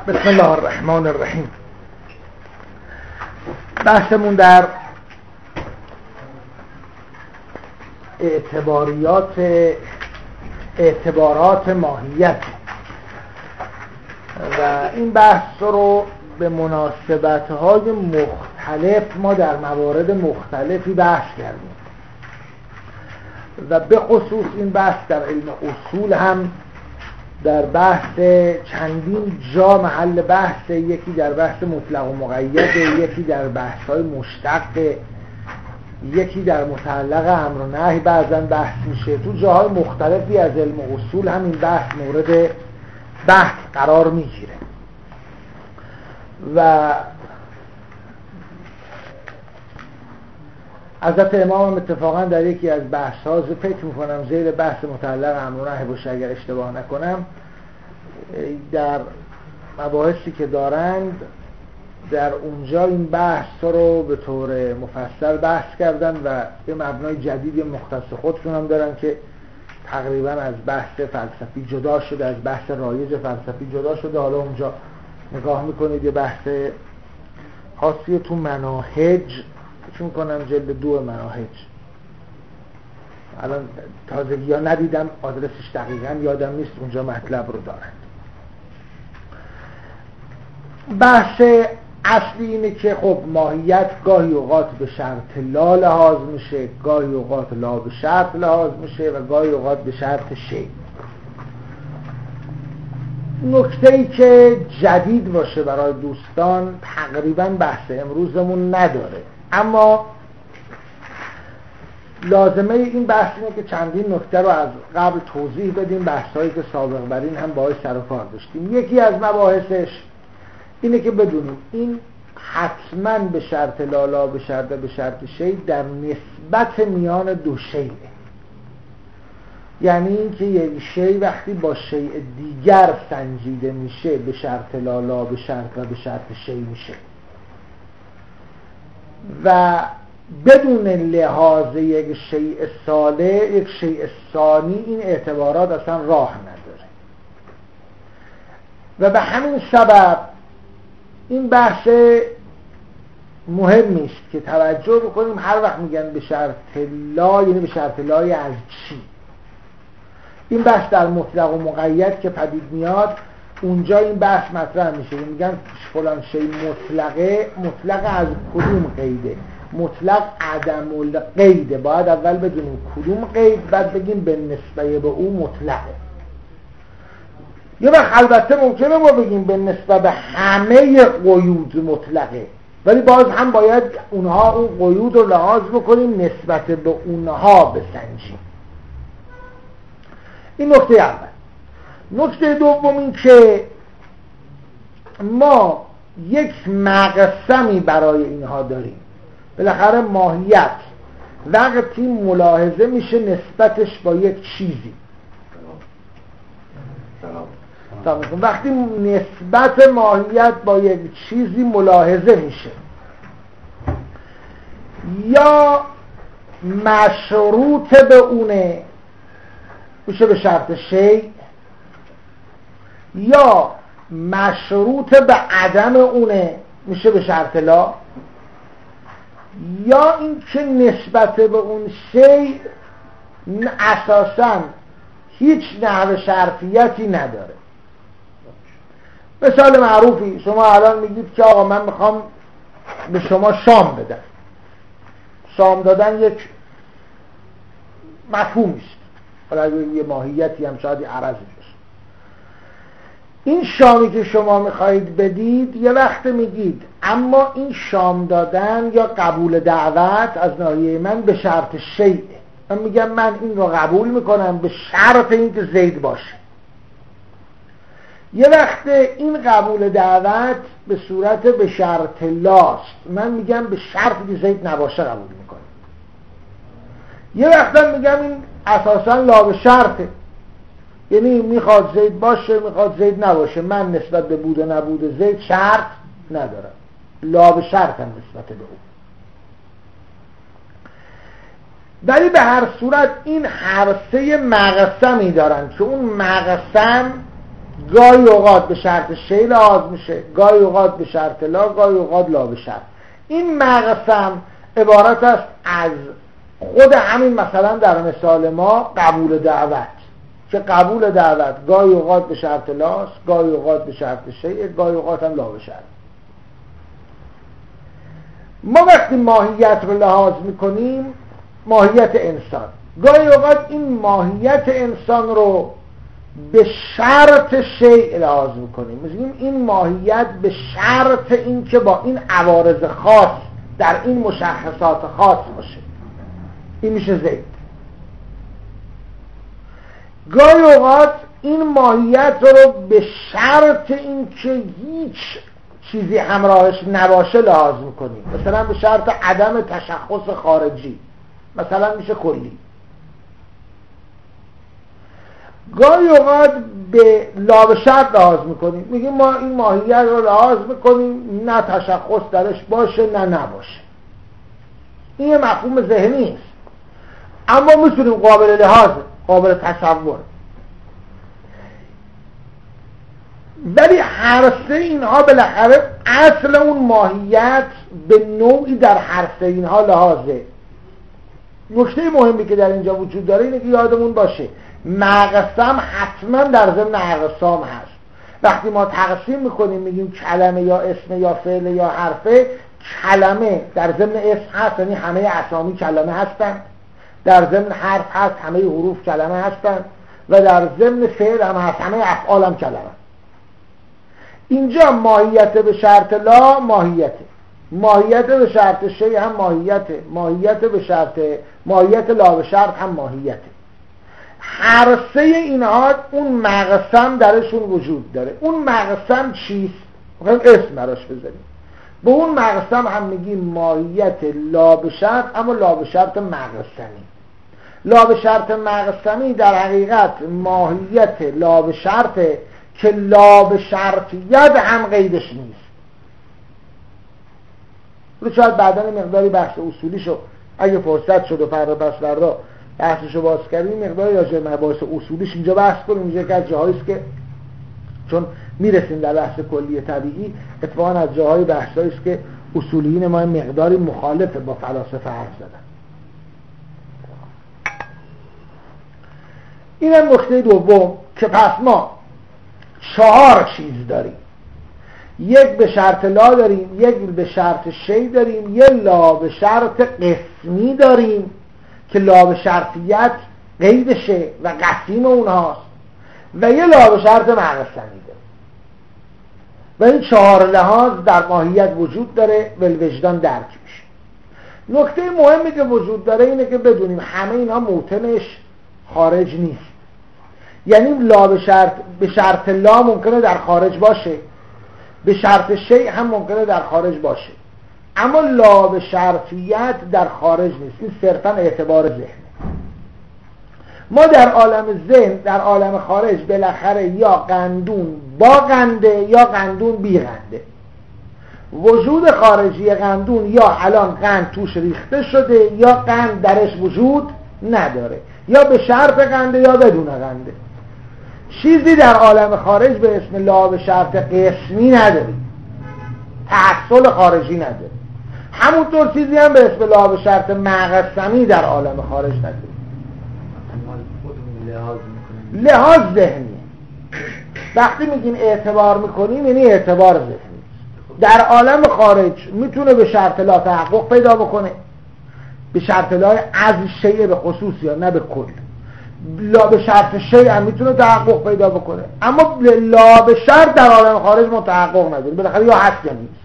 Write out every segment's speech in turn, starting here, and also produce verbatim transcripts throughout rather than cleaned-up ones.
بسم الله الرحمن الرحیم. بحثمون در اعتباریات اعتبارات ماهیت و این بحث رو به مناسبت‌های مختلف ما در موارد مختلفی بحث کردیم و به خصوص این بحث در علم اصول هم در بحث چندین جا محل بحث، یکی در بحث مطلق و مقید، یکی در بحث‌های مشتق، یکی در متعلق امر و نهی بعضا بحث میشه. تو جاهای مختلفی از علم اصول هم این بحث مورد بحث قرار میگیره و حضرت امام هم اتفاقا در یکی از بحث ها فکر میکنم زیر بحث متعلق امر و نهی باشه اگر اشتباه نکنم، در مباحثی که دارند در اونجا این بحث رو به طور مفصل بحث کردن و یه مبنای جدید مختص خودشون هم دارن که تقریبا از بحث فلسفی جدا شده، از بحث رایج فلسفی جدا شده. حالا اونجا نگاه میکنید یه بحث خاصی تو مناهج، چون کنم جلد دو مناهج، الان تازگی ها ندیدم آدرسش دقیقا یادم نیست، اونجا مطلب رو دارند. بحث اصلی اینه که خب ماهیت گاهی اوقات به شرط لا لحاظ میشه، گاهی اوقات لا به شرط لحاظ میشه و گاهی اوقات به شرط شی. نکته‌ای که جدید باشه برای دوستان تقریبا بحث امروزمون نداره، اما لازمه این بحث اینه که چندین نکته رو از قبل توضیح بدیم، بحثایی که سابق بر این هم باهاش سر و کار داشتیم. یکی از مباحثش اینه که بدونیم این حتما به شرط لالا به شرط به شرط شی در نسبت میان دو شیء، یعنی اینکه یک شی وقتی با شیء دیگر سنجیده میشه به شرط لالا به شرط و به شرط شی میشه و بدون لحاظ یک شیء صالح یک شیء ثانی این اعتبارات اصلا راه نداره و به همین سبب این بحث مهمی است که توجه بکنیم. هر وقت میگن به شرط لا یعنی به شرط لای از چی؟ این بحث در مطلق و مقید که پدید میاد اونجا این بحث مطرح میشه، میگن فلان شی مطلقه، مطلق از کدوم قیده؟ مطلق عدم القیده. باید اول بدونیم کدوم قید، بعد بگیم به نسبه به او مطلقه. یه وقت البته ممکنه ما بگیم به نسبه به همه قیود مطلقه، ولی باز هم باید اونها اون قیود رو لحاظ بکنیم، نسبت به اونها بسنجیم. این نکته اول. نکته دوم این که ما یک مقسمی برای اینها داریم. بالاخره ماهیت وقتی ملاحظه میشه نسبتش با یک چیزی، وقتی نسبت ماهیت با یک چیزی ملاحظه میشه یا مشروط به اونه میشه به شرط شی، یا مشروط به عدم اونه میشه به شرط لا، یا این که نسبت به اون شی اساساً هیچ نحو شرطیتی نداره. مثال معروفی، شما الان میگید که آقا من میخوام به شما شام بدم. شام دادن یک مفهومی است، حالا یه ماهیتی هم شاید عرضی باشه. این شامی که شما میخواهید بدید یه وقت میگید اما این شام دادن یا قبول دعوت از ناحیه من به شرط شیء، من میگم من این رو قبول میکنم به شرط این که زید باشه. یه وقت این قبول دعوت به صورت به شرط لاست، من میگم به شرط که زید نباشه قبول میکنم. یه وقت میگم این اساسا لا به شرطه، یعنی میخواد زید باشه میخواد زید نباشه، من نسبت به بود و نبود زید شرط ندارم، لا به شرط هم نسبت به او. ولی به هر صورت این هر سه مقسمی دارن که اون مقسم گاهی اوقات به شرط شی لحاظ میشه، گاهی اوقات به شرط لا، گاهی اوقات لا به شرط. این مقسم عبارت است از خود همین، مثلا در مثال ما قبول دعوت، که قبول دعوت گاهی اوقات به شرط لاست، گاهی اوقات به شرط شیء، گاهی اوقات هم لا به شرط. ما وقتی ماهیت رو لحاظ میکنیم، ماهیت انسان، گاهی اوقات این ماهیت انسان رو به شرط شیء لحاظ میکنیم، میگیم این ماهیت به شرط این که با این عوارض خاص در این مشخصات خاص باشه، این میشه زید. گاهی اوقات این ماهیت رو به شرط این که هیچ چیزی همراهش نباشه لحاظ میکنیم، مثلا به شرط عدم تشخص خارجی، مثلا میشه کلی. گاهی اوقات به لا به شرط لحاظ میکنیم، میگیم ما این ماهیت رو لحاظ میکنیم نه تشخص درش باشه نه نباشه. این یه مفهوم ذهنی است، اما میتونیم قابل لحاظ، قابل تصور. ولی هر سه اینها بالاخره اصل اون ماهیت به نوعی در هر سه اینها لحاظه. نکته مهمی که در اینجا وجود داره اینه که یادمون باشه مقسم حتما در ضمن اقسام هست. وقتی ما تقسیم میکنیم میگیم کلمه یا اسم یا فعل یا حرفه، کلمه در ضمن اسم هست، یعنی همه اسامی کلمه هستن، در ضمن حرف هست، همه حروف کلمه هستن، و در ضمن فعل هم هست، همه افعال هم کلمه. اینجا ماهیت به شرط لا ماهیته، ماهیت به شرط شیء هم ماهیته، ماهیت به شرط ماهیت لا به شرط هم ماهیته. هر سه اینها اون مقسم درشون وجود داره. اون مقسم چیست؟ میخوایم اسم براش بذاریم. به اون مقسم هم میگیم ماهیت لا به شرط، اما لا به شرط مقسمی. لا به شرط مقسمی در حقیقت ماهیت لا به شرطه که لا به شرطیت هم قیدش نیست. رو شاید بعدن مقداری بحث اصولیشو اگه فرصت شد و فردا پس فردا بحثشو باز کردیم، مقداری راجع به مباحث اصولیش اینجا بحث کنیم. اینجا که از جاهاییست که چون میرسیم در بحث کلی طبیعی، اتفاقا از جاهای بحثاییست که اصولیین ما مقداری مخالفه با فلاسفه حرف زدن. اینم نکته دوم که پس ما چهار چیز داریم. یک به شرط لا داریم، یک به شرط شی داریم، یک لا به شرط قسمی داریم که لا به شرطیت قیدشه و قسیم اونهاست، و یک لا به شرط مقسمی داریم. و این چهار لحاظ در ماهیت وجود داره و وجدان درک میشه. نکته مهمی که وجود داره اینه که بدونیم همه اینها موطنش خارج نیست. یعنی لا به شرط به شرط لا ممکنه در خارج باشه، به شرط شیء هم ممکنه در خارج باشه، اما لا به شرطیت در خارج نیست. این صرفا اعتبار ذهنه. ما در عالم ذهن، در عالم خارج بالاخره یا قندون با قنده یا قندون بی قنده. وجود خارجی قندون یا الان قند توش ریخته شده یا قند درش وجود نداره، یا به شرط قنده یا بدون قنده. چیزی در عالم خارج به اسم لا به شرط قسمی نداری، تحصل خارجی نداری. همونطور چیزی هم به اسم لا به شرط مقسمی در عالم خارج نداری. لحاظ ذهنی. وقتی میگیم اعتبار میکنیم یعنی اعتبار ذهنی. در عالم خارج میتونه به شرط لا تحقق پیدا بکنه، به شرط لا از شیء به خصوص یا نه به کل. لا به شرط شیء هم میتونه تحقق پیدا بکنه، اما لا به شرط در عالم خارج متحقق نداره. بالاخره یا هست یا نیست،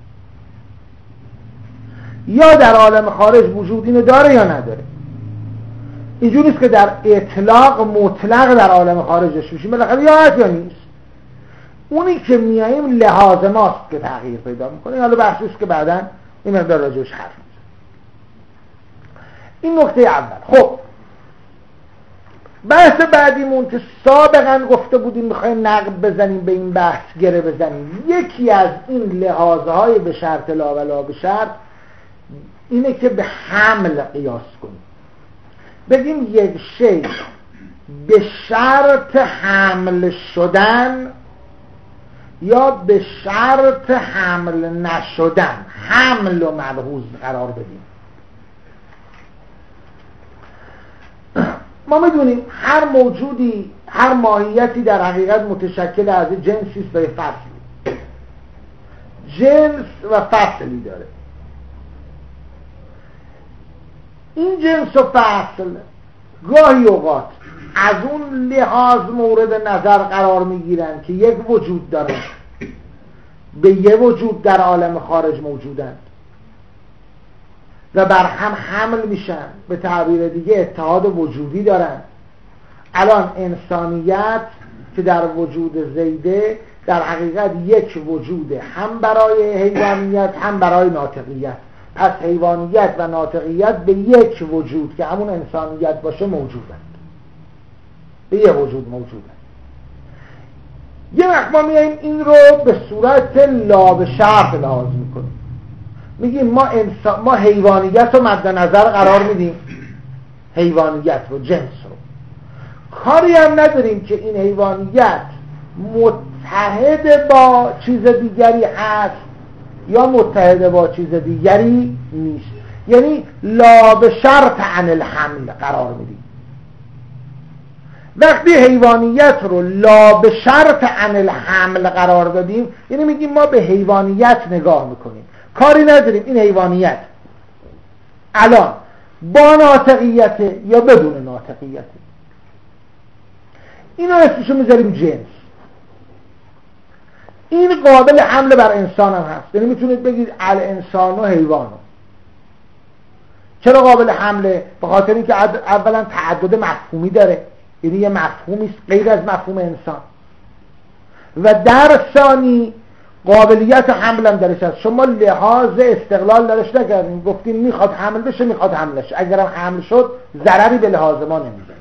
یا در عالم خارج وجود اینو داره یا نداره. اینجوری نیست که در اطلاق مطلق در عالم خارجش بشیم، بالاخره یا هست یا نیست. اونی که میاییم لحاظ ماست که تغییر پیدا میکنه. حالا بحثی است که بعداً این مقدار راجعش حرف میزنم. این نکته اول. خب بحث بعدیمون که سابقا گفته بودیم میخوایم نقد بزنیم به این بحث، گره بزنیم، یکی از این لحاظهای به شرط لا و لا به شرط اینه که به حمل قیاس کنیم. بگیم یک شی به شرط حمل شدن یا به شرط حمل نشدن حمل و ملحوظ قرار بدیم. ما میدونیم هر موجودی، هر ماهیتی در حقیقت متشکل از جنسی است و فصلی. جنس و فصلی داره. این جنس و فصل گاهی اوقات از اون لحاظ مورد نظر قرار میگیرن که یک وجود داره، به یه وجود در عالم خارج موجودند و بر هم حمل میشن، به تعبیر دیگه اتحاد وجودی دارن. الان انسانیت که در وجود زیده در حقیقت یک وجود هم برای حیوانیت هم برای ناطقیت. پس حیوانیت و ناطقیت به یک وجود که همون انسانیت باشه موجودند، به یک وجود موجودند. یه وقت ما میاییم این رو به صورت لا به شرط لحاظ میکنیم، میگیم ما انسان، ما حیوانیت رو مد نظر قرار میدیم، حیوانیت رو، جنس رو. کاری هم نداریم که این حیوانیت متحد با چیز دیگری هست یا متحد با چیز دیگری نیست. یعنی لا به شرط عن الحمل قرار میدیم. وقتی حیوانیت رو لا به شرط عن الحمل قرار دادیم، یعنی میگیم ما به حیوانیت نگاه میکنیم، کاری نداریم این حیوانیت الان با ناطقیت یا بدون ناطقیت. اینا اسمشو میذاریم جنس. این قابل حمل بر انسان هم هست، یعنی میتونید بگید الانسان و حیوان. چرا قابل حمله؟ به خاطر اینکه اولا تعدد مفهومی داره، یعنی یه مفهومی غیر از مفهوم انسان، و در ثانی قابلیت حمل هم درش هست. شما لحاظ استقلال درش نکردیم، گفتیم میخواد حمل بشه، میخواد حمل شه. اگرم حمل شد ضرری به لحاظ ما نمیزنه.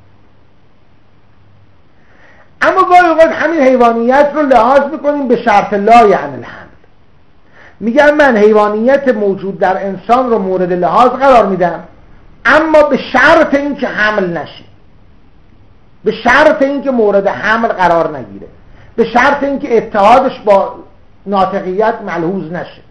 اما گاهی اوقات همین حیوانیت رو لحاظ میکنیم به شرط لا یعنی الحمل. میگم من حیوانیت موجود در انسان رو مورد لحاظ قرار میدم، اما به شرط این که حمل نشه، به شرط این که مورد حمل قرار نگیره، به شرط این که اتحادش با ناطقیت ملحوظ نشه.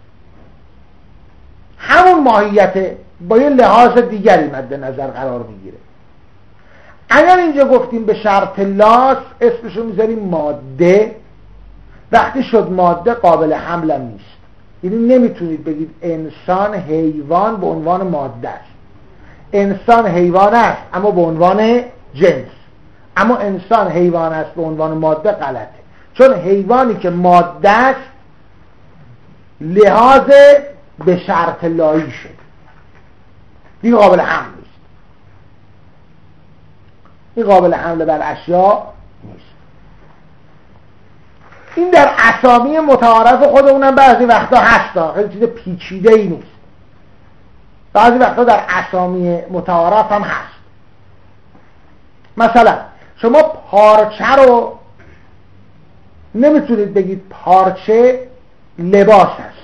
همون ماهیت با یه لحاظ دیگری مد نظر قرار میگیره. اگر اینجا گفتیم به شرط لاس، اسمشو میذاریم ماده. وقتی شد ماده قابل حمل هم نیست. یعنی نمیتونید بگید انسان حیوان به عنوان ماده است. انسان حیوان است اما به عنوان جنس، اما انسان حیوان است به عنوان ماده غلطه. چون حیوانی که ماده است لحاظ به شرط لایی شد، دیگه قابل حمل نیست. این قابل حمل بر اشیاء نیست. این در اسامی متعارف خودمونم بعضی وقتا هست، خیلی چیز پیچیده ای نیست. بعضی وقتا در اسامی متعارف هم هست. مثلا شما پارچه رو نمیتونید بگید پارچه لباس است.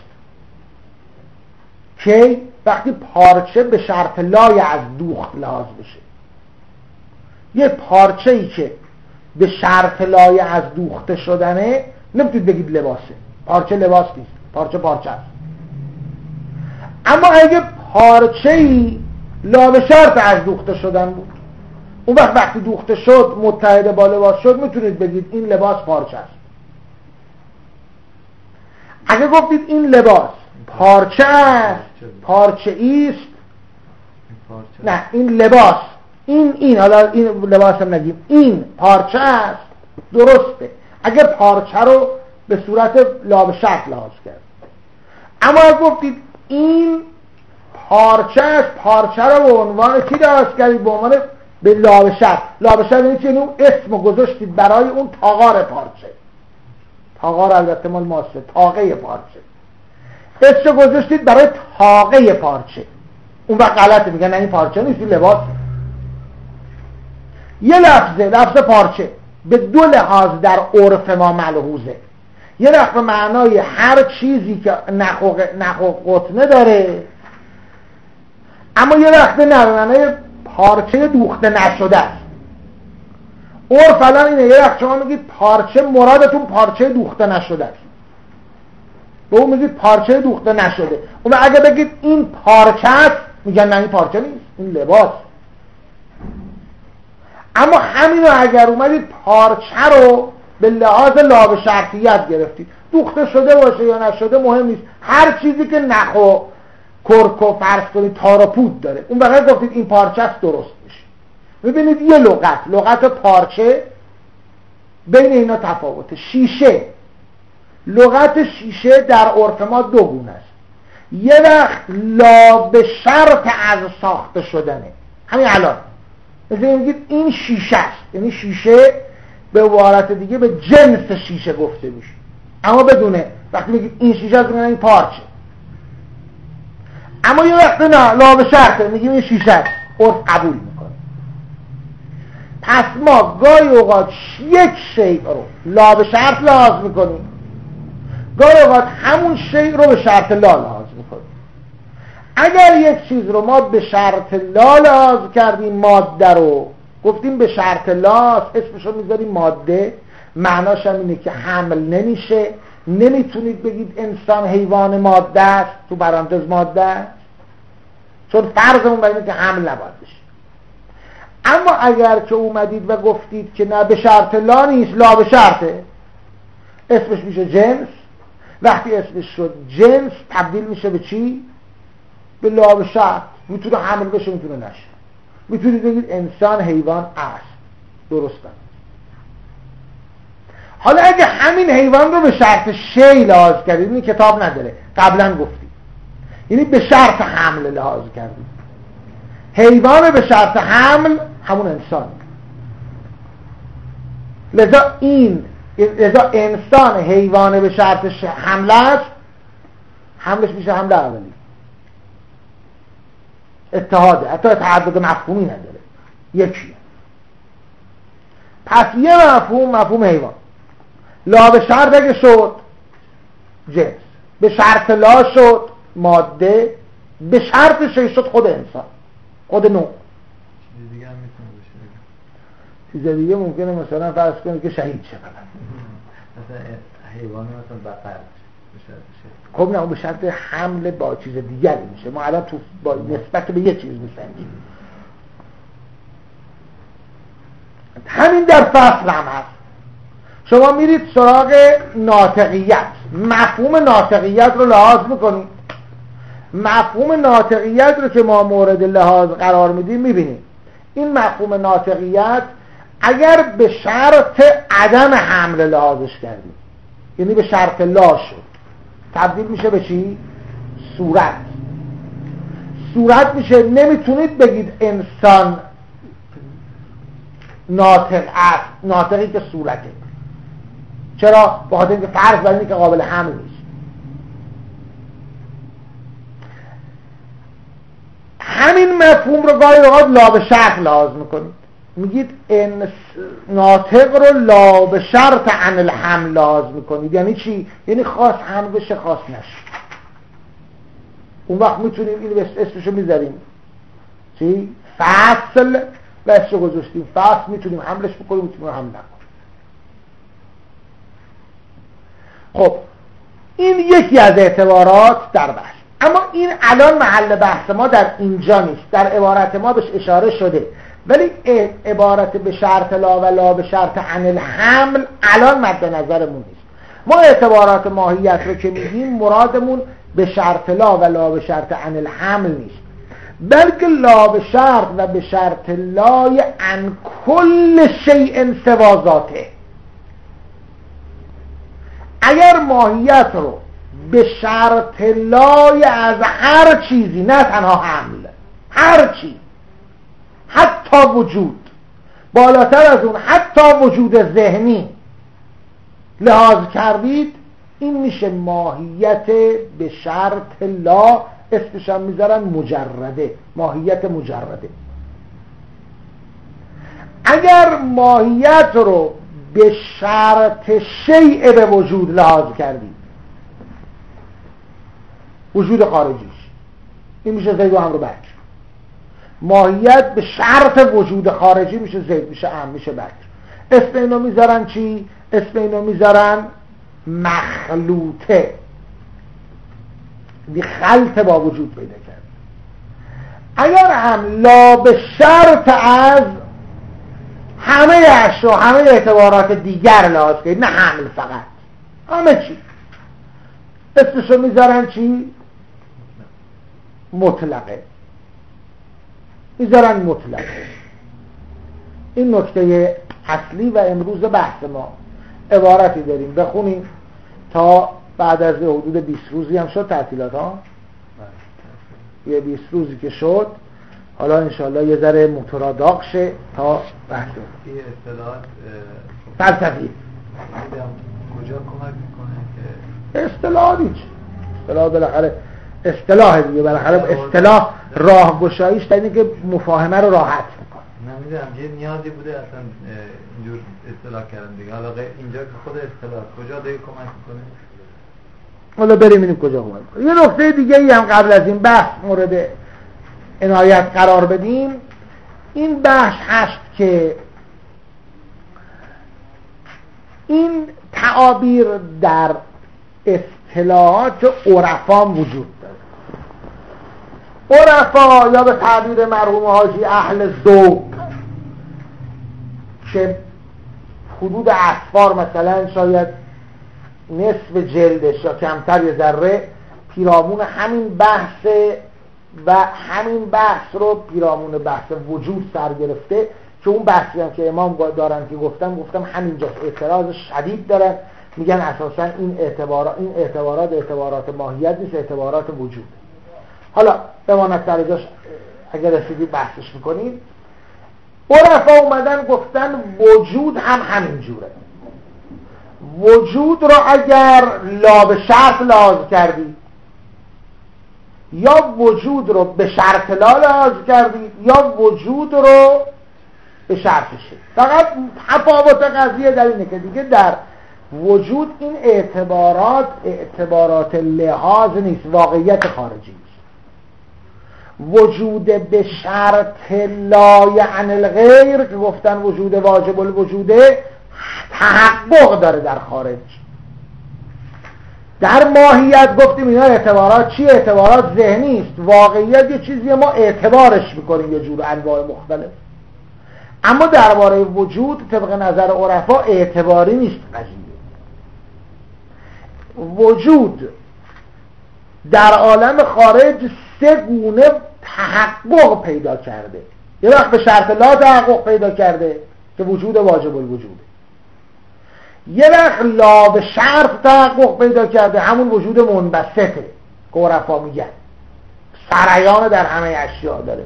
که وقتی پارچه به شرط لای از دوخت لحاظ بشه. یه پارچه ای که به شرط لای از دوخته شدنه نمیتونید بگید لباسه. پارچه لباس نیست، پارچه پارچه است. اما اگه پارچه ای لا به شرط از دوخته شدن بود، اون وقت وقتی دوخته شد متحد با لباس شد، میتونید بگید این لباس پارچه است. اگه گفتید این لباس پارچه است، پارچه ایست، نه این لباس، این این حالا این لباس هم نگیم، این پارچه است، درسته اگه پارچه رو به صورت لا به شرط لحاظ کرد. اما اگه گفتید این پارچه است، پارچه رو به عنوان چی لحاظ کردید؟ به عنوان به لا به شرط. لا به شرط یعنی چی؟ اون اسم گذاشتید برای اون تاغار پارچه. تاغار البته مال ماسه، تاقه پارچه. اسم گذاشتید برای تاقه پارچه. اون وقت غلطه، میگن نه این پارچه نیست، این لباس. یه لفظه، لفظ پارچه به دو لحاظ در عرف ما ملحوظه. یه لفظ به معنای هر چیزی که نخ و قطنه داره، اما یه لفظ نه به معنای پارچه دوخته نشده است. عرف الان اینه، یه وقت شما میگید پارچه، مرادتون پارچه دوخته نشده است، به اون میگید پارچه دوخته نشده. اون اگه بگید این پارچه است، میگن نه این پارچه نیست، این لباس. اما همینو اگر اومدید پارچه رو به لحاظ لاب شرطیت گرفتید، دوخته شده باشه یا نشده مهم نیست، هر چیزی که نخ و کرک و فرض کنید تار و پود داره، اون بقیه گفتید این پارچه است، درست میشه. ببینید یه لغت، لغت پارچه بین اینا تفاوته. شیشه، لغت شیشه در عرف ما دو گونه است. یه وقت لاب شرط از ساخته شدنه، همین الان مثلا میگید این شیشه است، یعنی شیشه به عبارت دیگه به جنس شیشه گفته میشه، اما بدونه وقتی میگید این شیشه است میگن این پارچه. اما یه وقت نه، لاب شرطه، میگیم این شیشه است، عرف قبول میکنه. پس ما گاهی اوقات یک شیء رو لاب شرط لحاظ میکنیم، گاهی اوقات همون شیء رو به شرط لا لحاظ میکنیم. اگر یک چیز رو ما به شرط لا لحاظ کردیم، ماده رو گفتیم به شرط لا، اسمش رو میذاریم ماده، معناش هم اینه که حمل نمیشه، نمیتونید بگید انسان حیوان ماده است، تو برانتز ماده است، چون فرضمون بر اینه که حمل نباید بشه. اما اگر که اومدید و گفتید که نه به شرط لا نیست، لا به شرطه، اسمش میشه جنس. وقتی اسمش شد جنس تبدیل میشه به چی؟ به لا به شرط، میتونه حمل بشه میتونه نشه. میتونید بگید انسان حیوان است، درسته. حالا اگه همین حیوان رو به شرط شی لحاظ کردید، این کتاب نداره، قبلا گفتیم، یعنی به شرط حمل لحاظ کردید، حیوان به شرط حمل همون انسان، لذا این لذا انسان حیوان به شرط حملش حملش میشه حمل اولی، اتحاده، حتی تعدد مفهومی نداره، یکیه. پس یه مفهوم مفهوم حیوان، لا به شرط اگه شد جنس، به شرط لا شد ماده، به شرط شی شد خود انسان، خود نوع. چیز دیگه هم میتونه بشه، چیز دیگه ممکنه مثلا فرض کنید که شهید شه، مثلا حیوانی مثلا بقر به شرط شی. خب نه، اون به شرط حمل با چیز دیگری میشه. ما الان تو با نسبت به یه چیز میسنجیم. همین در فصل هم هست. شما میرید سراغ ناطقیت، مفهوم ناطقیت رو لحاظ میکنید. مفهوم ناطقیت رو که ما مورد لحاظ قرار میدیم، میبینیم این مفهوم ناطقیت اگر به شرط عدم حمل لحاظش کردیم، یعنی به شرط لا شد، تبدیل میشه به چی؟ صورت. صورت میشه، نمیتونید بگید انسان ناطق است، ناطقی که صورته. چرا؟ بخاطر اینکه فرض بر اینه که قابل حمل نیست. همین مفهوم رو گاهی اوقات لا به شرط لحاظ میکنید، میگید انس... ناطق رو لا به شرط عن الحمل لحاظ میکنید. یعنی چی؟ یعنی خاص حمل بشه خاص نشه. اون وقت میتونیم این اسمشو میذاریم چی؟ فصل، و اسمشو گذاشتیم فصل، میتونیم حملش بکنیم، میتونیم حمل نکنیم. خب این یکی از اعتبارات در بحث. اما این الان محل بحث ما در اینجا نیست، در عبارت ما بهش اشاره شده، ولی عبارت به شرط لا و لا به شرط عن الحمل الان مد نظرمون نیست. ما اعتبارات ماهیت رو که میگیم مرادمون به شرط لا و لا به شرط عن الحمل نیست، بلکه لا به شرط و به شرط لای عن کل شیء سوا ذاته. اگر ماهیت رو به شرط لای از هر چیزی، نه تنها حمل، هر چیز، حتی وجود، بالاتر از اون حتی وجود ذهنی لحاظ کردید، این میشه ماهیت به شرط لا. اسمش هم میذارن مجرده، ماهیت مجرده. اگر ماهیت رو به شرط شیء به وجود لحاظ کردید، وجود خارجیش، این میشه زید و عمرو بکر. ماهیت به شرط وجود خارجی میشه زید، میشه عمرو، میشه بکر. اسم اینو میذارن چی؟ اسم اینو میذارن مخلوطه، دی خلط با وجود پیدا کرد. اگر هم لا به شرط از همه اشیا همه اعتبارات دیگر لحاظ کنید، نه حمل فقط، همه چی اسمشو میذارن چی؟ مطلقه، میذارن مطلقه. این نکته اصلی و امروز بحث ما. عبارتی داریم بخونیم تا بعد از حدود بیست روزی هم شد تعطیلات ها، یه بیست روزی که شد، حالا انشاءالله یه ذره موتورا داغ شه تا بحث این اصطلاحات فلسفی کجا کمک میکنه که اصطلاح هیچ اصطلاح بالاخره اصطلاح دیگه، بالاخره اصطلاح راهگشاییش در اینه که مفاهمه رو راحت میکنه. نمیدونم یه نیازی بوده اصلا اینجور اصطلاح کردن دیگه، حالا اینجا که خود اصطلاح کجا دیگه کمک میکنه؟ حالا بریم ببینیم کجا کمک میکنه. یه نکته دیگه ای هم قبل از این بحث مورد عنایت قرار بدیم، این بحث هست که این تعابیر در اصطلاحات عرفا وجود داره. عرفا یا به تعبیر مرحوم حاجی اهل ذوق که حدود اصفار مثلا شاید نصف جلدش یا کمتر یه ذره پیرامون همین بحث و همین بحث رو پیرامون بحث وجود سر گرفته، که اون بحثی هم که امام دارن که گفتم گفتم همینجا اعتراض شدید دارن، میگن اساسا این اعتبارات این اعتبارات اعتبارات ماهیت نیست، اعتبارات وجود. حالا بماند سر جاش، اگر رسیدی بحثش میکنیم. عرفا اومدن گفتن وجود هم همین جوره. وجود رو اگر لا به شرط لحاظ کردی یا وجود رو به شرط لا لحاظ کردی یا وجود رو به شرطشه. فقط تفاوت قضیه در اینه که دیگه در وجود این اعتبارات اعتبارات لحاظ نیست، واقعیت خارجی نیست. وجود به شرط لا یعنی الغیر که گفتن وجود واجب الوجوده تحقق داره در خارج. در ماهیت گفتیم اینا اعتبارات چی؟ اعتبارات ذهنی است. واقعیت یه چیزی ما اعتبارش میکنیم یه جور انواع مختلف. اما درباره وجود طبق نظر عرفا اعتباری نیست قضیه. وجود در عالم خارج سه گونه تحقق پیدا کرده. یه وقت به شرط لا تحقق پیدا کرده که وجود واجب الوجوده، یه وقت لا به شرط تحقق پیدا کرده، همون وجود منبسطه که عرفا میگن سریان در همه اشیاء داره.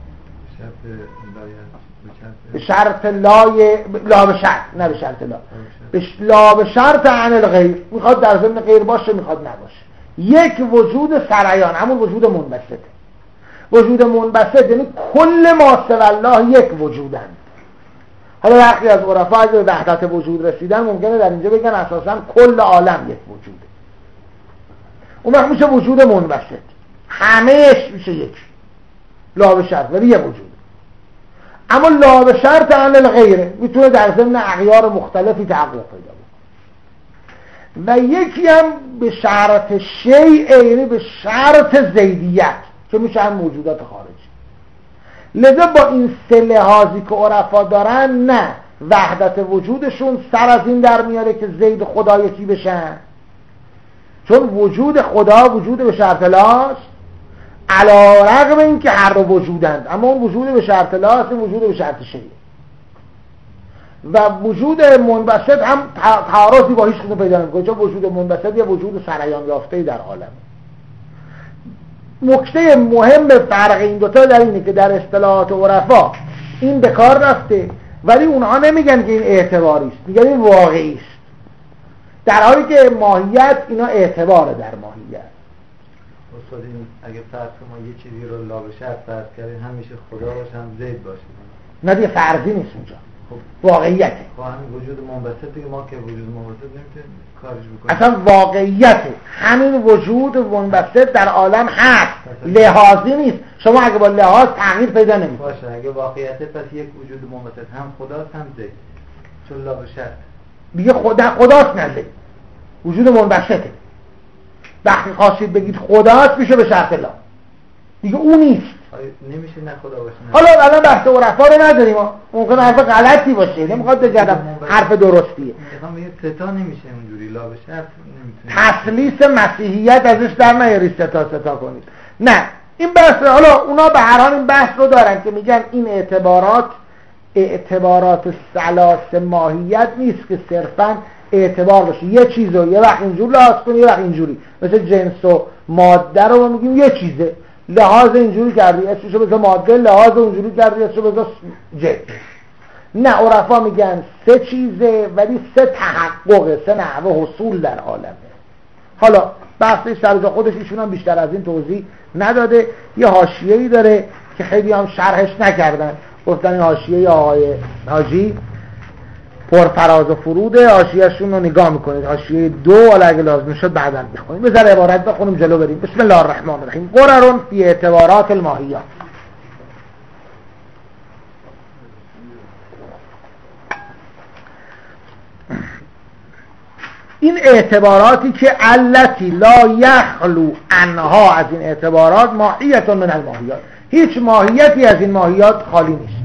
به شرط لای لا به شرط نه به شرط لا بش... لا به شرط عن الغیر، میخواد در ضمن غیر باشه میخواد نباشه. یک وجود سریان، همون وجود منبسطه. وجود منبسط یعنی کل ما سوی الله یک وجودند. حالا وقتی از عرفا از وحدت وجود رسیدن ممکنه در اینجا بگن اساسا کل عالم یک وجوده. اون وقت میشه وجود منبسط، همهش میشه یک، لا به شرط ولی یه وجود. اما لا به شرط عن الغیره میتونه در ضمن اغیار مختلفی تحقق پیدا کنه. و یکی هم به شرط شیء، یعنی به شرط زیدیت که میشه هم موجودات خارجی. لذا با این سه لحاظی که عرفا دارن، نه وحدت وجودشون سر از این در میاره که زید خدا یکی بشن، چون وجود خدا وجود به شرط لاست، علی رغم این که هر دو وجودند، اما اون وجود به شرط لاست، این وجود به شرط شیء. و وجود منبسط هم تعارضی با هیچ کدوم پیدا نمیکنه، چون وجود منبسط یه وجود سریان یافته‌ای در عالم. نکته مهم فرق این دوتا در اینه که در اصطلاحات عرفا این به کار رفته، ولی اونها نمیگن که این اعتباری است، میگن این واقعی است، در حالی که ماهیت اینا اعتباره. در ماهیت استاد این اگه فرض ما یه چیزی رو لا به شرط فرض کردیم، هم میشه خدا باشه هم زید باشه، نه دیگه فرضی نیست اونجا، واقعیته. خب همین وجود منبسط دیگه، ما که وجود منبسط نمیتونیم کارش بکنیم. اصلا واقعیته، همین وجود منبسط در عالم هست، لحاظی نیست. شما اگه با لحاظ تغییر پیدا نمی‌کنید. باشه اگه واقعیته پس یک وجود منبسط هم خداست هم زید. چون لا به شرط دیگه خدا خداست نزد وجود منبسطه. وقتی خواستید بگید خداست میشه به شرط لا، دیگه اون نیست. نمیشه نه خدا باشه نه. حالا الان بحث عرفا رو نداریم، ممکن حرف غلطی باشه، نمیخواد بگم حرف درستیه. میخوام بگم ستا نمیشه اونجوری لا به شرط نمیتونه. تسلیس مسیحیت ازش در نیاری ستا ستا کنید. نه این بحث، حالا اونا به هر حال این بحث رو دارن که میگن این اعتبارات اعتبارات ثلاث ماهیت نیست که صرفاً اعتبار باشه یه چیزو یه وقت اینجور لحاظ کنی یه وقت اینجوری، مثل جنس و ماده رو میگیم یه چیزه، لحاظ اینجوری کردی اسمشو بذار ماده، لحاظ اونجوری کردی اسمشو بذار جنس. نه عرفا میگن سه چیزه ولی سه تحققه، سه نحوه حصول در عالمه. حالا بحثش سر جا خودش، ایشون هم بیشتر از این توضیح نداده. یه حاشیه‌ای داره که خیلی هم شرحش نکردن، گفتن این حاشیه آقای حاجی پرفراز و فروده، حاشیه‌شون رو نگاه میکنید، حاشیه دو، حالا اگه لازم شد بعداً بخونیم. بذار عبارت بخونیم جلو بریم. بسم الله الرحمن الرحیم. قرر فی اعتبارات الماهیات. این اعتباراتی که التی لا یخلو عنها، از این اعتبارات ماهیت من الماهیات، هیچ ماهیتی از این ماهیات خالی نیست.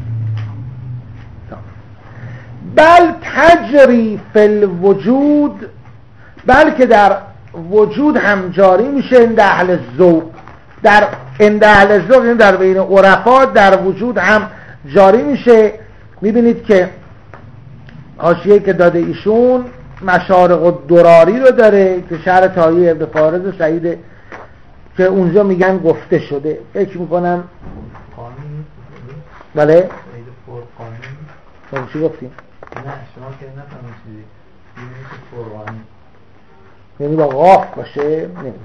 بل تجری فی الوجود، بلکه در وجود هم جاری میشه. عند اهل الذوق، در عند اهل الذوق یعنی در بین عرفا در وجود هم جاری میشه. میبینید که حاشیه که داده ایشون مشارق الدراری رو داره که شرح طایی ابن فارض سعید که اونجا میگن گفته شده. فکر میکنم قانون بله قانون چی گفتیم؟ نه شما که نفهمید چیزی میبینید که فرقانی یعنی با غاف باشه نمیدونم.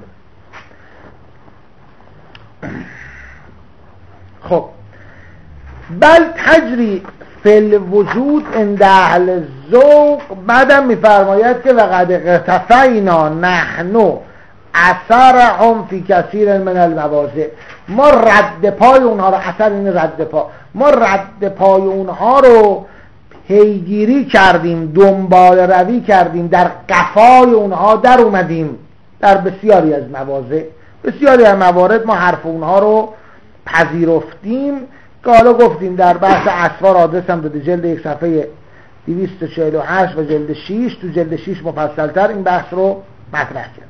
خب بل تجری فی الوجود عند اهل الذوق. بعدم میفرماید که وقد اقتفینا نحن اثرهم فی کثیر من المواضع، ما رد پای اونها رو، اثر این رد پا، ما رد پای اونها رو پیگیری کردیم، دنبال روی کردیم، در قفای اونها در اومدیم. در بسیاری از مواضع، بسیاری از موارد ما حرف اونها رو پذیرفتیم که حالا گفتیم در بحث اسرار آدرس هم داده، جلد یک صفحه دویست و چهل و هشت و جلد شش. تو جلد شش مفصلتر این بحث رو مطرح کرد.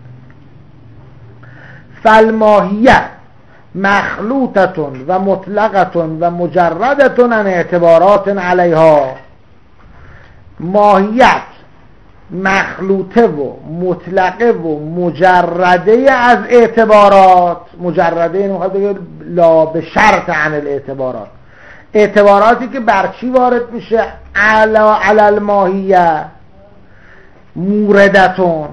فالماهیت مخلوطتون و مطلقتون و مجردتون عن اعتبارات علیها. ماهیت مخلوطه و مطلقه و مجرده از اعتبارات. مجرده اینو میخواد بگه لا به شرط عن الاعتبارات، اعتباراتی که بر چی وارد میشه؟ علا علی الماهیت موردتون،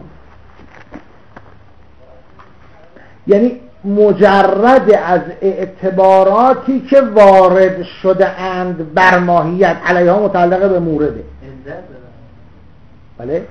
یعنی مجرد از اعتباراتی که وارد شده اند بر ماهیت، علیها متعلقه به مورده. بله؟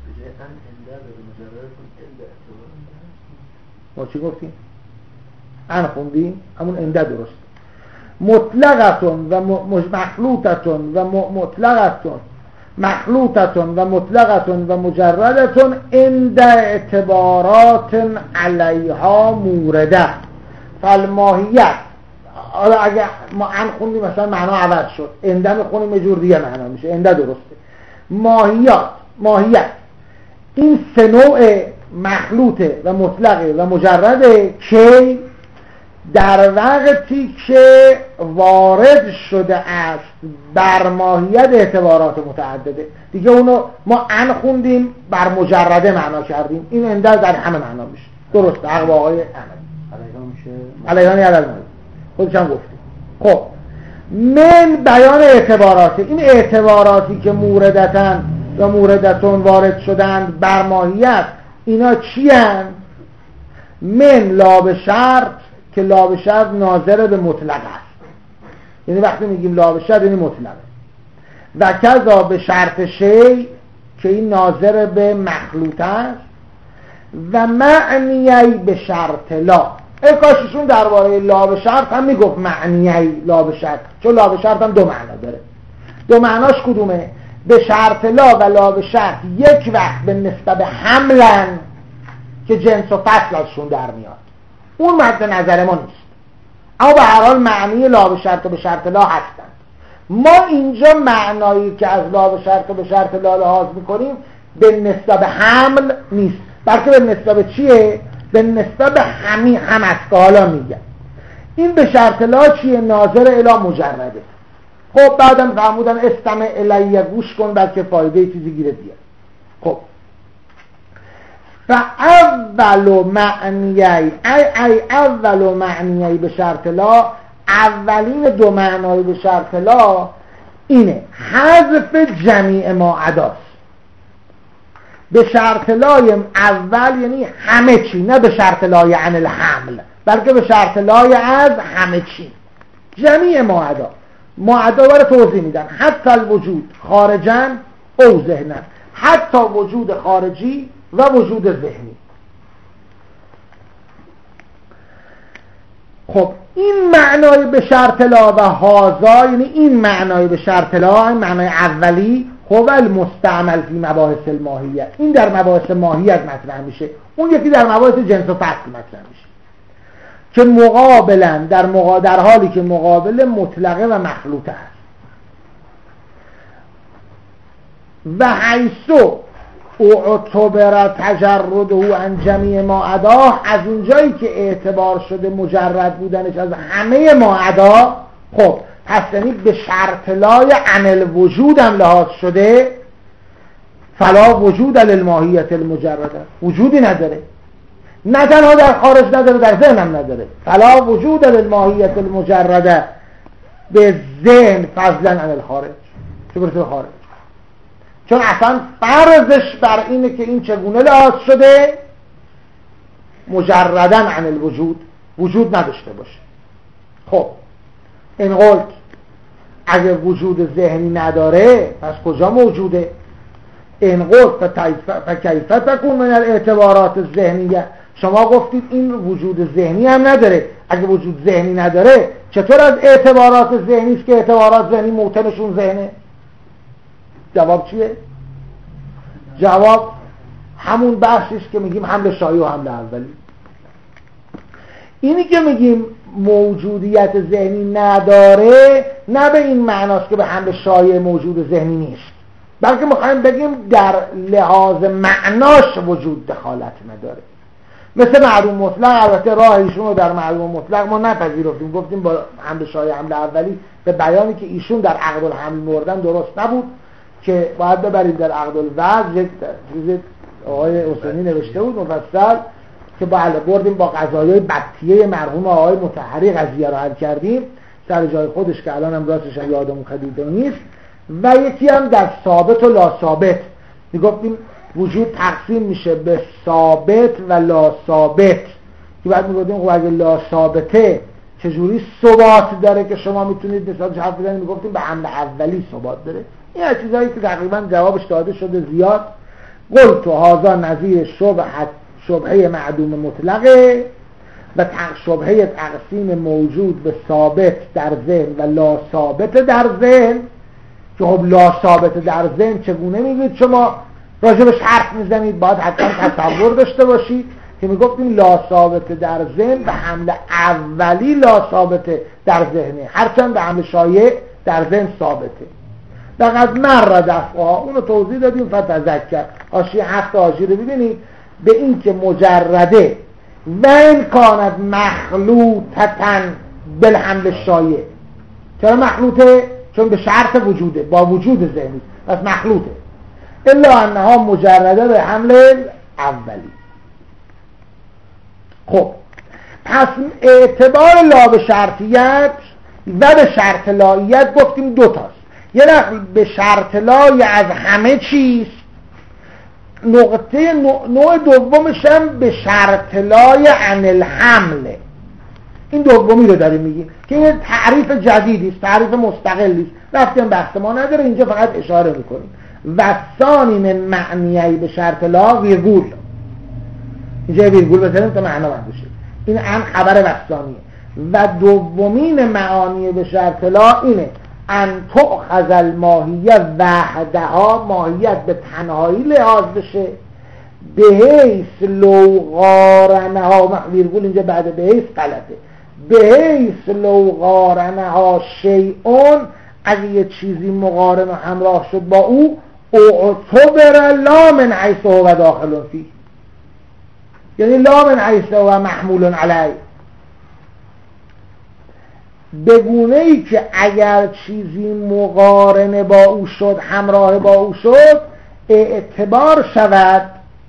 ما چی گفتیم؟ ان خوندیم؟ همون انده درست. مطلقتون و مخلوطتون و مطلقتون مخلوطتون و مطلقتون و مجردتون عند اعتبارات علیها مورده. فالماهیت، حالا اگه ما ان خوندیم مثلا معنا عوض شد، انده میخونیم یه جور دیگه معنا میشه، انده درسته. ماهیات، ماهیت این سه نوع مخلوطه و مطلقه و مجرده که در وقتی که وارد شده است بر ماهیت اعتبارات متعدده. دیگه اونو ما ان خوندیم بر مجرده معنا کردیم، این انده در همه معنا میشه. درسته، حق با آقای علیها میشه علیها نیادل مالی خودش هم گفتیم. خب من بیان اعتبارات، این اعتباراتی که موردتن و موردتون وارد شدند بر ماهیت، اینا چی هستند؟ من لا به شرط، که لا به شرط ناظر به مطلق است، یعنی وقتی میگیم لا به شرط یعنی مطلقه. و کذا به شرط شی، که این ناظر به مخلوط است. و معنیی به شرط لا، ای کاششون درباره لا به شرط هم میگفت معنیی لا به شرط، چون لا به شرط هم دو معنا داره. دو معناش کدومه؟ به شرط لا و لا به شرط یک وقت به نسبت حملن که جنس و فصل ازشون در میاد، اون مد نظر ما نیست، اما به هر حال معنی لا به شرط و به شرط لا هستن. ما اینجا معنایی که از لا به شرط و به شرط لا لحاظ میکنیم به نسبت حمل نیست، بلکه به نسبت چیه؟ به نسبت همی هم است که حالا میگم. این به شرط لا چیه؟ ناظر الی مجرده. خب بعدم فرمودن استمع الیه، گوش کن بلکه فایده چیزی گیره بیاد. خب فاول معنیی ای ای اول معنیی به شرط لا، اولین دو معنای به شرط لا اینه حذف جمیع ما عداست. به شرط لای اول یعنی همه چی، نه به شرط لای عن الحمل، بلکه به شرط لای از همه چی، جمیع ما عدا. ما عدا برای توضیح میدن حتی الوجود خارجا او ذهنا، حتی وجود خارجی و وجود ذهنی. خب این معنای به شرط لا و هازا، یعنی این معنای به شرط لا، این معنای اولی هو المستعمل فی مباحث الماهیت، این در مباحث ماهیت مطرح میشه، اون یکی در مباحث جنس و فصل مطرح میشه که مقابلا در مقا... در حالی که مقابل مطلقه و مخلوطه است. و حیثو اعتبر تجرده عن جمیع ما عدا، از اونجایی که اعتبار شده مجرد بودنش از همه ما عدا، خب پس یعنی به شرط لای عن الوجود هم لحاظ شده، فلا وجود للماهیت المجرده، وجودی نداره، نه تنها در خارج نداره در ذهن هم نداره، فلا وجود للماهیت المجرده به ذهن فضلا عن الخارج، چه برسه خارج، چون اصلا فرضش بر اینه که این چگونه لحاظ شده مجردن عن الوجود، وجود نداشته باشه. خب این قلت اگه وجود ذهنی نداره پس کجا موجوده؟ این قلت فکیف تکون من الاعتبارات الذهنیه، شما گفتید این وجود ذهنی هم نداره، اگه وجود ذهنی نداره چطور از اعتبارات ذهنی است که اعتبارات ذهنی موطنشون ذهنه؟ جواب چیه؟ جواب همون بحثیش که میگیم حمل شایع و حمل اولی. اینی که میگیم موجودیت ذهنی نداره نه به این معناست که به حمل شایع موجود ذهنی نیست، بلکه میخوایم بگیم در لحاظ معناش وجود دخالت نداره. مثل معلوم مطلق، البته راه ایشون رو در معلوم مطلق ما نپذیرفتیم، گفتیم با حمل شایع حمل اولی به بیانی که ایشون در عقد الحمل مردن درست نبود که باید ببرید در عقد الوضع. یک چیز آقای حسینی نوشته بود مفصل که بله بردیم با قضایای بطیه مرحوم آقای مطهری قضیه رو حل کردیم سر جای خودش که الان هم راستش هم یادمون خدیده نیست. و یکی هم در ثابت و لا ثابت میگفتیم وجود تقسیم میشه به ثابت و لا ثابت، که بعد میگفتیم خب اگه لا ثابته چجوری ثبات داره که شما میتونید نسبتش حرف بزنید؟ میگفتیم به حمل اولی ثبات داره. این از چیزایی که تقریبا جوابش داده شده زیاد. قلت و هذا نظیر شبهه شبهه معدوم مطلقه و شبهه تقسیم موجود به ثابت در ذهن و لا ثابت در ذهن، که خب لا ثابت در ذهن چگونه میگید شما راجبش حرف میزنید؟ باید حتما تصور داشته باشید که میگفتیم لا ثابت در ذهن به حمل اولی لا ثابت در ذهنه، هرچند به حمل شایع در ذهن ثابته. فقط مر دفعها اونو توضیح دادیم. فتذکر حاشیه هفت حاشیه رو ببینید به این که مجرده و این کانت مخلوطتن بالحمل شایع. چرا مخلوطه؟ چون به شرط وجوده، با وجود ذهنی، پس مخلوطه. الا انها مجرده به حمل اولی. خب پس اعتبار لا به شرطیت و به شرط لاییت گفتیم دو تاست. یه نقل به شرط لای از همه چیز، نقطه نوع دومش هم به شرط لای عن الحمل. این دومی رو داریم میگیم که این تعریف جدیدی است، تعریف مستقلی است، رفتیم بحث ما نداره، اینجا فقط اشاره میکنیم. و ثانی من معنیی به شرط لا ویرگول، اینجا ویرگول بزنیم تا معنا بند بشه. این هم خبر وثانیه. و دومین معانی به شرط لا اینه ان تؤخذ الماهیه وحدها، ماهیت به تنهایی لحاظ بشه، به حیث لو قارنها، ویرگول اینجا بعد به حیث غلطه، به حیث لو قارنها شیئون، اگه یه چیزی مقارن و همراه شد با او، اعتبر لا من حیث هو داخل فیه، یعنی لا من حیث هو محمول علیه، بگونه ای که اگر چیزی مقارن با او شد، همراه با او شد، اعتبار شود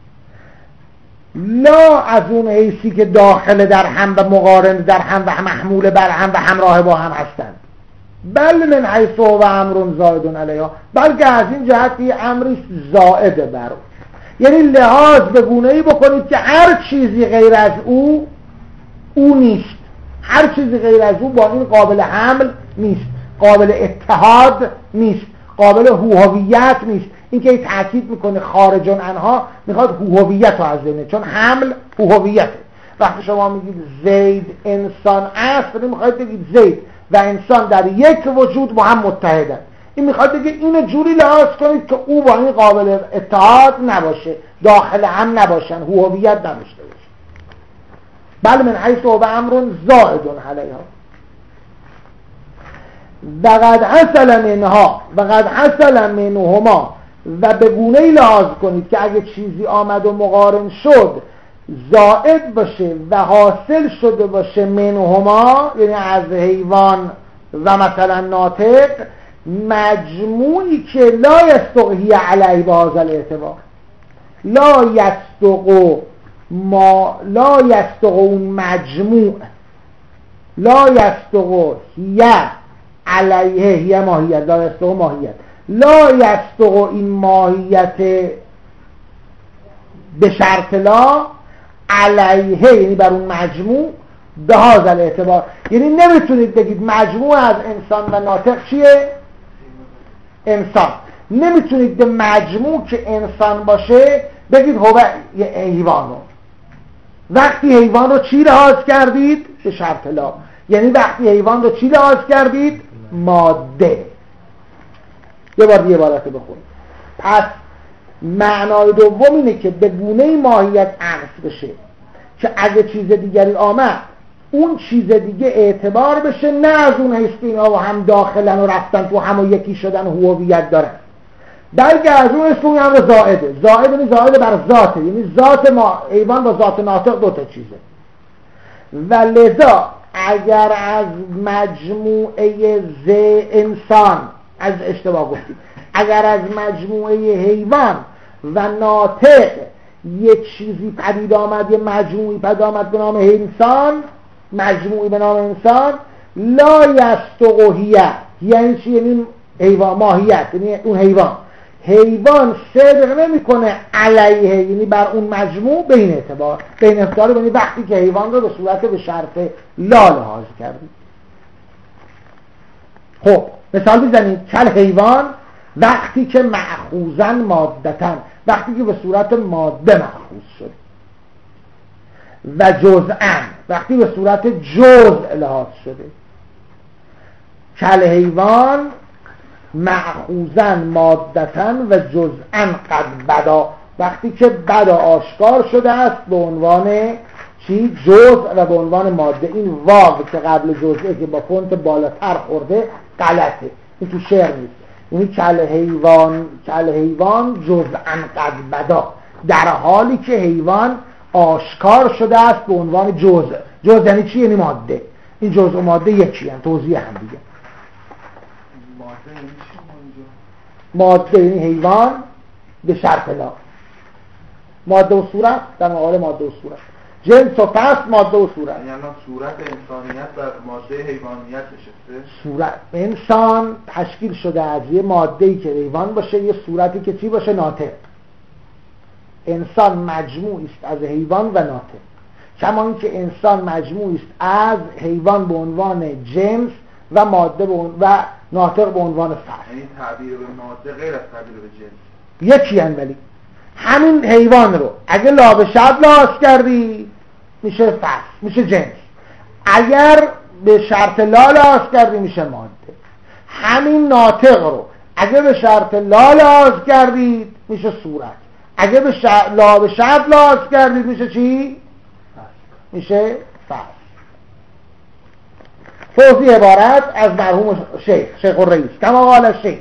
لا از اون حیثی که داخل در هم و مقارن در هم و محمول بر هم و همراه با هم هستند، بل من حیث و امر زائد علیها، بلکه از این جهت یه امری زائد بر او، یعنی لحاظ به گونه‌ای بکنید که هر چیزی غیر از او او نیست، هر چیزی غیر از او با این قابل حمل نیست، قابل اتحاد نیست، قابل هویت نیست. این که تأکید میکنه خارجون عنها، میخواد هویت رو از ذهنه، چون حمل هویته. وقتی شما میگید زید انسان است، میخواید بگید زید و انسان در یک وجود با هم متحدن. این میخواد بگه اینو جوری لحاظ کنید که او با این قابل اتحاد نباشه، داخل هم نباشن، هویت نداشته باشه. بل من حیث هو امر زائد علیها و قد حصل منها و قد حصل منهما، و به گونه‌ای لحاظ کنید که اگه چیزی آمد و مقارن شد زائد باشه و حاصل شده باشه منهما، یعنی از حیوان و مثلا ناطق، مجموعی که لا یستقی علیه بهذا الاعتبار، لا یستق ما لا یستق اون مجموع، لا یستق هی علیه، هی ماهیت، لا یستق ماهیت، لا یستق این ماهیت به شرط لا علیه، یعنی بر اون مجموع، به هذا الاعتبار، یعنی نمیتونید بگید مجموع از انسان و ناطق چیه؟ انسان. نمیتونید به مجموع که انسان باشه بگید هو حیوان رو. وقتی حیوان رو چی لحاظ کردید؟ به شرط لا. یعنی وقتی حیوان رو چی لحاظ کردید؟ ماده. یه بار دیگه عبارت بخونید. پس معنای دوم اینه که به گونه ماهیت عکس بشه که اگه چیز دیگری آمد اون چیز دیگه اعتبار بشه، نه از اون حیث که اینا هم داخلن و رفتن تو هم و یکی شدن و هویت دارن، بلکه از اون حیث اون هم زائده. زائد یعنی زائد بر ذاته، یعنی ذات ما حیوان با ذات ناطق دو تا چیزه. و لذا اگر از مجموعه ز انسان، از اشتباه گفتیم، اگر از مجموعه حیوان و ناطق یک چیزی پدید آمد، یه مجموعی پدید آمد به نام انسان، مجموعی به نام انسان، لا یستقهیه، یعنی چی؟ یعنی حیوان، ماهیت، یعنی اون حیوان حیوان صدق نمی کنه علیه، یعنی بر اون مجموع به این اعتبار، به این اعتبار، یعنی وقتی که حیوان رو به صورت به شرط لا لحاظ کردیم. خب مثال بزنید. کل حیوان وقتی که مأخوذن مادتن، وقتی که به صورت ماده مأخوذ شد. و جزءن وقتی به صورت جزء لحاظ شده. کل حیوان مأخوذن مادتن و جزءن قد بدا، وقتی که بدا آشکار شده است به عنوان چی؟ جزء و به عنوان ماده. این واو که قبل جزءه که با فونت بالاتر خورده غلطه، این تو شعر نیست. یعنی کل حیوان کل حیوان جزءن قد بدا، در حالی که حیوان آشکار شده است به عنوان جزء. جزء یعنی چی؟ یعنی ماده. این جزء و ماده یکی هستند، توضیح هم دیگه. ماده یعنی حیوان به شرط لا، ماده و صورت در مقابل ماده و صورت، جنس و فصل، ماده و صورت. یعنی صورت انسانیت بر ماده حیوانیت نشسته. صورت انسان تشکیل شده از یه ماده‌ای که حیوان باشه، یه صورتی که چی باشه؟ ناطق. انسان مجموعی است از حیوان و ناطق، کما اینکه انسان مجموعی است از حیوان به عنوان جنس و ماده به عنوان و ناطق به عنوان فصل. یعنی تعبیر به ماده غیر از تعبیر به جنس یکی هن. ولی همین حیوان رو اگه لا به شرط لحاظ کردی میشه فصل، میشه جنس. اگر به شرط لا لحاظ کردی میشه ماده. همین ناطق رو اگه به شرط لا لحاظ کردید میشه صورت، اگه به شرط لا به شرط لحاظ کردید میشه چی؟ میشه فعل. توضیح عبارت از مرحوم شیخ شیخ الرئیس. کما قال شیخ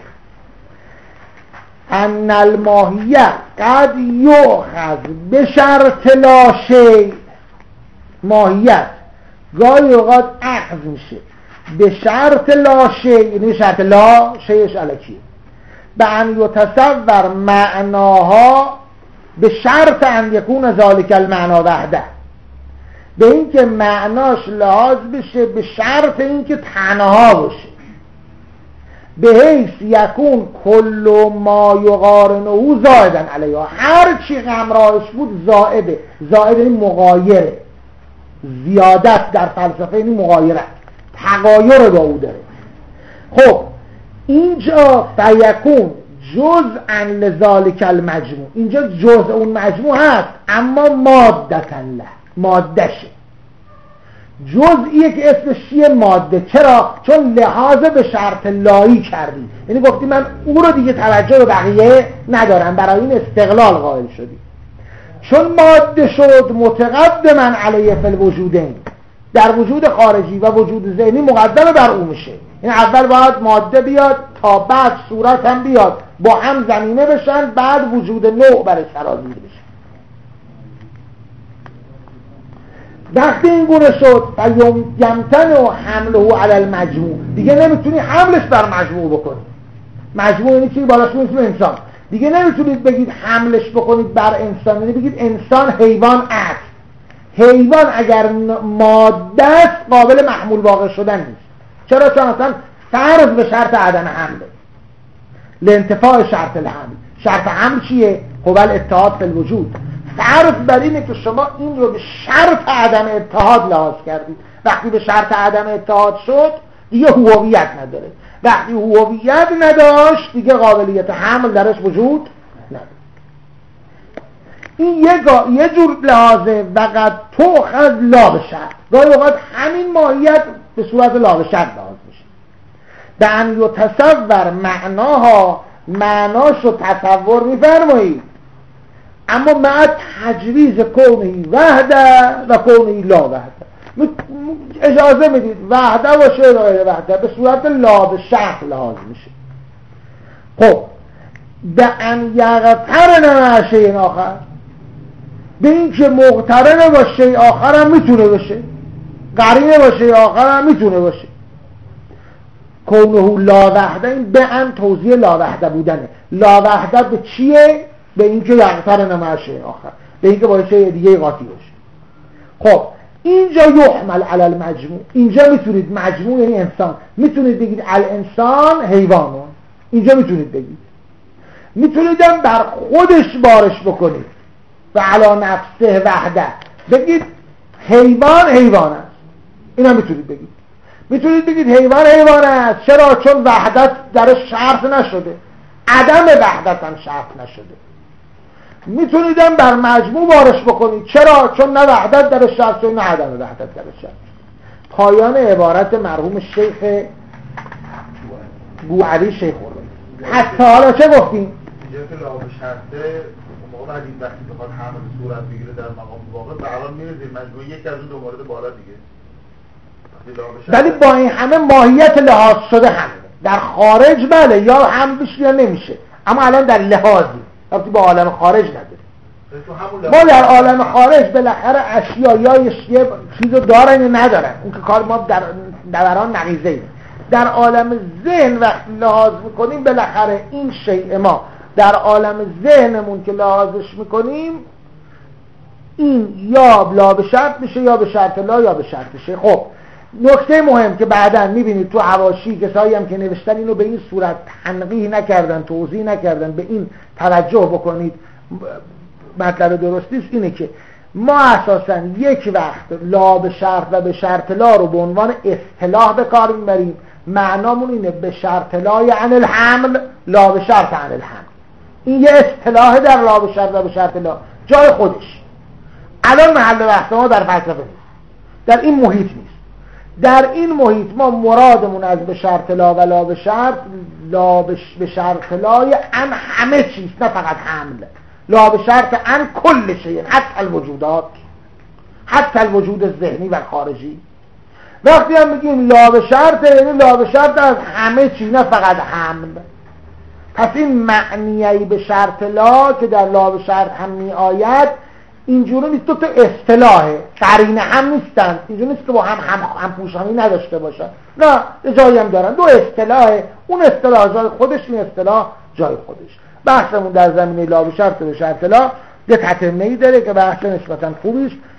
ان الماهیه قد یؤخذ به شرط لا شیء، ماهیت گاهی اوقات اخذ میشه به شرط لا شیء، یعنی شرط لا شیءش الکیه، به ان یتصور معناها به شرط ان یکون ذالک المعنا وحده، به اینکه معناش لحاظ بشه به شرط اینکه تنها باشه، به حیث یکون کل ما یقارنه زائدا علیها، هر چی همراهش بود زائده. زائد این مغایره، زیادت در فلسفه این مغایرت، تغایر با او داره. خب اینجا فیکون جزءا لذالک المجموع، اینجا جزء اون مجموع هست اما مادتا له، مادهشه، جزئیه که اسمش چیه؟ ماده. چرا؟ چون لحاظ به شرط لایی کردی، یعنی گفتی من او رو دیگه توجه به بقیه ندارم، برای این استقلال قائل شدی. چون ماده شد متقدما علیه فی الوجودین، در وجود خارجی و وجود ذهنی مقدم بر او میشه. این اول باید ماده بیاد تا بعد صورت هم بیاد، با هم زمینه بشن، بعد وجود نوع برش سرازیر بشه. وقتی این گونه شد یمتن و حمله علی المجموع، دیگه نمیتونی حملش بر مجموع بکنی. مجموع یعنی چی؟ بالاش میشه انسان. دیگه نمیتونید بگید حملش بکنید بر انسان، یعنی بگید انسان حیوان است. حیوان اگر ماده است قابل محمول واقع شدن نیست. چرا؟ چون اصلا فرض به شرط عدم حمله، لانتفاع شرط الحمل. شرط حمل چیه؟ هو الاتحاد فی الوجود. فرض بر اینه که شما این رو به شرط عدم اتحاد لحاظ کردید. وقتی به شرط عدم اتحاد شد دیگه هویت نداره. وقتی هویت نداشت دیگه قابلیت حمل درش وجود نداره. این یه, گا... یه جور لحاظه وقت تو خد لا به شرط. گاهی اوقات همین ماهیت به صورت لا به شرط لحاظ میشه. به ان یتصور معناها، معناشو تصور میفرمایید، اما مع تجویز کونی وحده و کونی لا وحده. اجازه میدید وحده باشه و غیر وحده، به صورت لا به شرط لحاظ میشه. خب به ان یقترن مع شیء آخر، به این که مقترن با شیء آخر هم میتونه باشه، قرینه با شیء آخر هم میتونه باشه. کونه لا وحده، این به ان توضیح لا وحده بودنه. لا وحده به چیه؟ به این که یقترن مع شیء آخر، به این که با شیء دیگه قاطی باشه. خب اینجا یحمل علی المجموع، اینجا میتونید مجموع یعنی انسان، میتونید بگید الانسان حیوانون، اینجا میتونید بگید. میتونید هم بر خودش بارش بکنید و علی نفسه وحده، بگید حیوان حیوان است، اینا میتونید بگید. میتونید بگید حیوان حیوان است. چرا؟ چون وحدت درش شرط نشده، عدم وحدت هم شرط نشده. میتونید هم بر مجموع بارش بکنید. چرا؟ چون نه وحدت درش شرط شده نه عدم وحدت درش شرط. پایان عبارت مرحوم شیخ بوعلی شیخ الرئیس. حتی حالا چه گفتیم؟ اینجا که لا به شرطه موقع بعد این وقتی بخواد حمل صورت بگیره در مقام واقع به الان میره زیر مجموعه یکی از اون دو مورد بالا دیگه. ولی با این همه ماهیت لحاظ شده همه در خارج بله یا هم بشه یا نمیشه، اما الان در لحاظی وقتی با عالم خارج نداره. ما در عالم خارج بالاخره اشیا یا یه چیزو دارن یا ندارن، اون که کار ما در دوران نقیضه ایم. در عالم ذهن وقتی لحاظ میکنیم بالاخره این شیء ما در عالم ذهنمون که لحاظش میکنیم این یا لا به شرط میشه یا به شرط لا یا به شرط شه. خب نکته مهم که بعداً میبینید تو حواشی کسایی هم که نوشتن اینو به این صورت تنقیح نکردن، توضیح نکردن، به این توجه بکنید مطلب درستیست اینه که ما اساساً یک وقت لا به شرط و به شرط لا رو به عنوان اصطلاح به کار میبریم. معنامون اینه به شرط لا یعنی الحمل، لا به شرط یعنی الحمل. این یه اصطلاح در لا به شرط و به شرط لا جای خودش. الان محل بحث ما در فلسفه نیست، در این محیط نیست. در این محیط ما مرادمون از به شرط لا و لا به شرط لا به شرط لای ان همه چیز، نه فقط حمل. لا به شرط ان کل شیء، حتی الوجودات، حتی الوجود ذهنی و خارجی. وقتی هم میگیم لا به شرط، یعنی لا به شرط از همه چیز، نه فقط حمل. پس این معنیه به شرط لا که در لا به شرط هم می آید اینجوری نیست، دو تا اصطلاحه، قرینه هم نیستن، اینجوری نیست که با هم هم, هم پوشانی نداشته باشن، نه یه جایی هم دارن، دو اصطلاحه، اون اصطلاح جای خودش، این اصطلاح جای خودش. بحثمون در زمینه لا به شرط و به شرط لا یه تتمه‌ای داره که بحث نسبتاً خوبیش